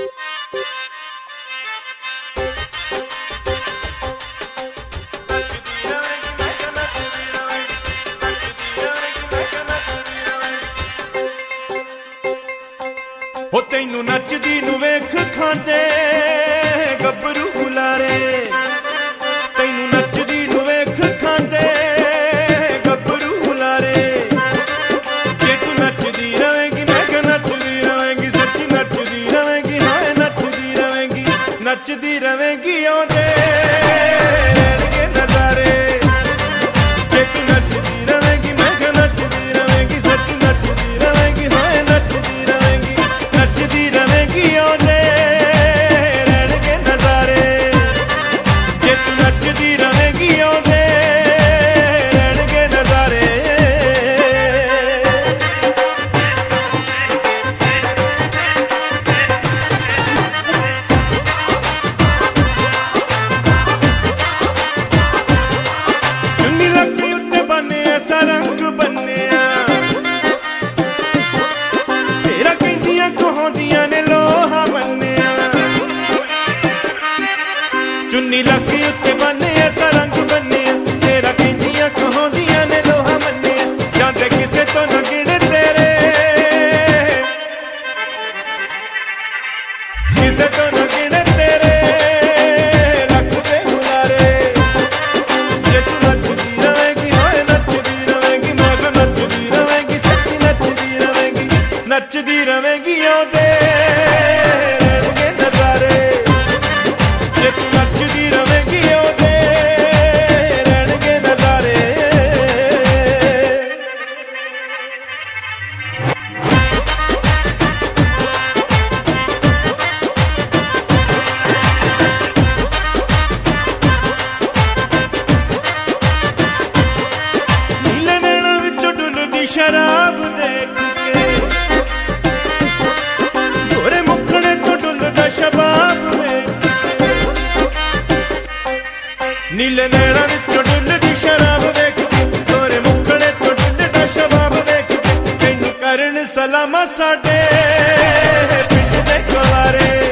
हो तैनू नचदी नू वेख खांदे गब्बरू बुलारे, तैनू नचदी नू वेख खांदे गब्बरू बुलारे। जे तू नचदी रवेंगी मैं क्या नचदी रवेंगी, सच्ची नचदी रवेंगी, हाय नचदी रवेंगी, नचदी रवेंगी आंदे रहणगे नजारे। जे तू नचदी रवेंगी मैं क्या नचदी रवेंगी, सच्ची नचदी रवेंगी, हाय नचदी रवेंगी, नचदी रवेंगी आंदे रहणगे नजारे। जे तू नचदी रवेंगी आंदे रहणगे नजारे। चुन्नी लक्की उत्ते बने ऐसा रंग बने तेरा कहंदियां कहांदियां ने लोहा बने। चुन्नी लक्की उत्ते बने ऐसा रंग बने तेरा कहंदियां कहांदियां ने लोहा बने। जांदे किसे तो न गिण तेरे, किसे तो न गिण तेरे लख दे बुलारे। जे तू नचदी रवेंगी हाय नचदी रवेंगी, मैं क्या नचदी रवेंगी, सच्ची नचदी रवेंगी, नचदी रवेंगी आंदे रहणगे नजारे। जे तू नचदी रवेंगी आंदे रहणगे नजारे। नीले नैणां विचों डुलदी शराब देख के, गोरे मुखड़े तो डुलदा शबाब वेख के। नीले नैणां विचों डुलदी शराब वेख के, गोरे मुखड़े तो डुलदा शबाब वेख के। तैनू करन सलामा साडे पिंड दे गवारे।